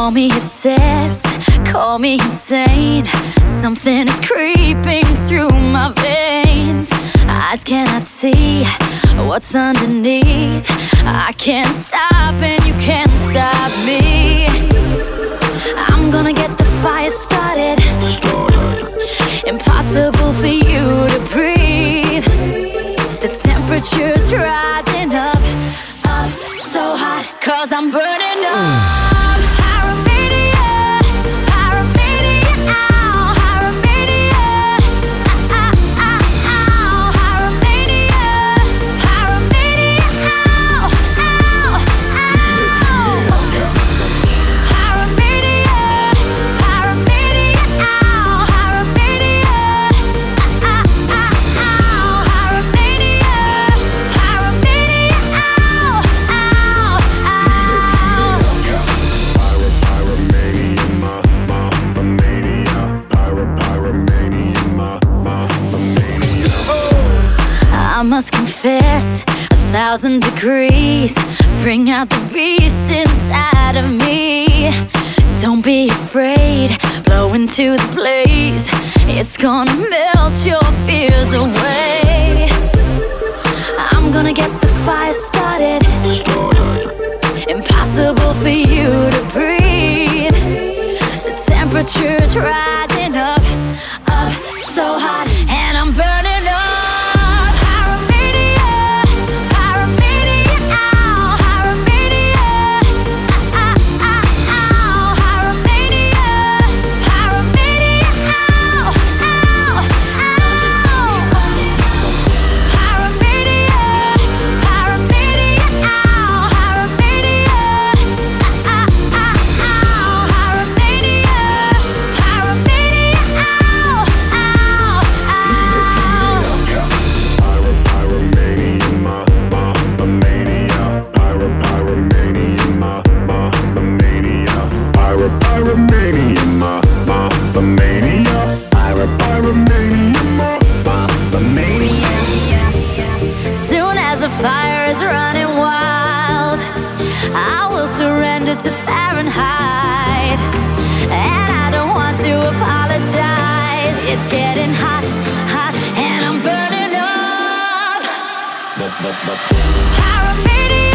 Call me obsessed, call me insane. Something is creeping through my veins. Eyes cannot see what's underneath. I can't stop and you can't stop me. I'm gonna get the fire started. Impossible for you to breathe. The temperature's rising up, up so hot, 'cause I'm burning up. I must confess, 1,000 degrees bring out the beast inside of me. Don't be afraid, blow into the blaze. It's gonna melt your fears away. I'm gonna get the fire started. Impossible for you to breathe. The temperature's rising up, up so hot, and I'm burning up. Soon as the fire is running wild, I will surrender to Fahrenheit. And I don't want to apologize. It's getting hot, hot, and I'm burning up. Pyromania.